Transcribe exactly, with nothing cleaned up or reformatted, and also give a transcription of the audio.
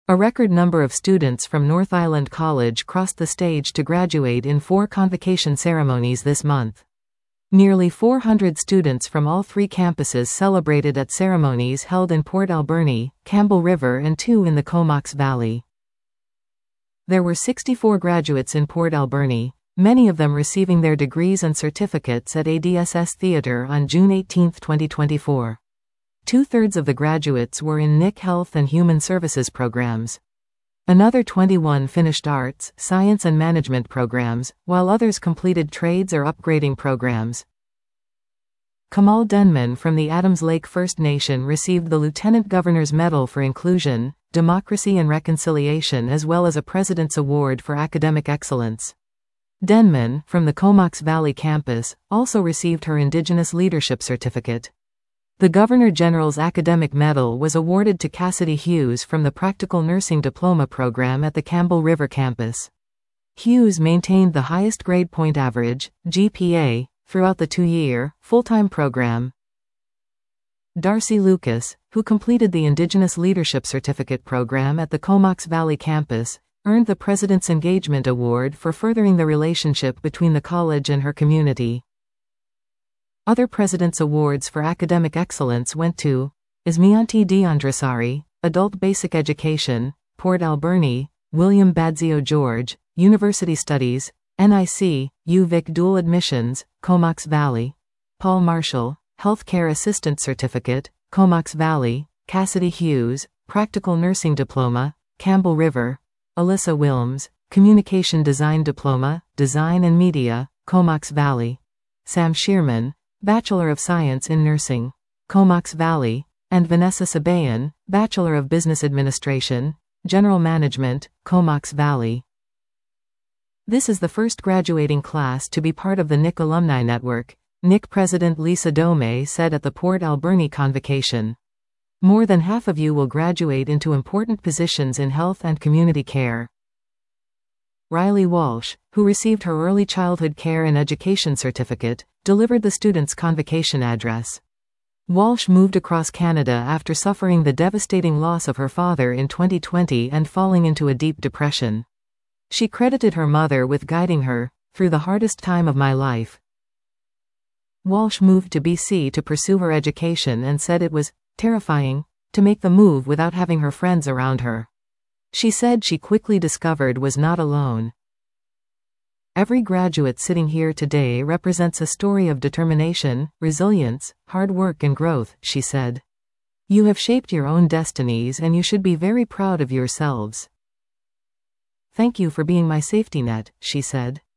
A record number of students from North Island College crossed the stage to graduate in four convocation ceremonies this month. Nearly four hundred students from all three campuses celebrated at ceremonies held in Port Alberni, Campbell River and two in the Comox Valley. There were sixty-four graduates in Port Alberni, many of them receiving their degrees and certificates at A D S S Theatre on June eighteenth twenty twenty-four. Two-thirds of the graduates were in N I C Health and Human Services programs. Another twenty-one finished arts, science and management programs, while others completed trades or upgrading programs. Kamal Denman from the Adams Lake First Nation received the Lieutenant Governor's Medal for Inclusion, Democracy and Reconciliation as well as a President's Award for Academic Excellence. Denman, from the Comox Valley campus, also received her Indigenous Leadership Certificate. The Governor-General's Academic Medal was awarded to Cassidy Hughes from the Practical Nursing Diploma program at the Campbell River campus. Hughes maintained the highest grade point average, G P A, throughout the two-year, full-time program. Darcy Lucas, who completed the Indigenous Leadership Certificate program at the Comox Valley campus, earned the President's Engagement Award for furthering the relationship between the college and her community. Other President's Awards for Academic Excellence went to Ismianti Diandrasari, Adult Basic Education, Port Alberni, William Badzio George, University Studies, N I C, U V I C Dual Admissions, Comox Valley, Paul Marshall, Healthcare Assistant Certificate, Comox Valley, Cassidy Hughes, Practical Nursing Diploma, Campbell River, Alyssa Wilms, Communication Design Diploma, Design and Media, Comox Valley, Sam Shearman, Bachelor of Science in Nursing, Comox Valley, and Vanessa Sabayan, Bachelor of Business Administration, General Management, Comox Valley. This is the first graduating class to be part of the N I C Alumni Network, N I C President Lisa Dome said at the Port Alberni convocation. More than half of you will graduate into important positions in health and community care. Riley Walsh, who received her Early Childhood Care and Education Certificate, delivered the student's convocation address. Walsh moved across Canada after suffering the devastating loss of her father in twenty twenty and falling into a deep depression. She credited her mother with guiding her through the hardest time of my life. Walsh moved to B C to pursue her education and said it was terrifying to make the move without having her friends around her. She said she quickly discovered was not alone. Every graduate sitting here today represents a story of determination, resilience, hard work and growth, she said. You have shaped your own destinies and you should be very proud of yourselves. Thank you for being my safety net, she said.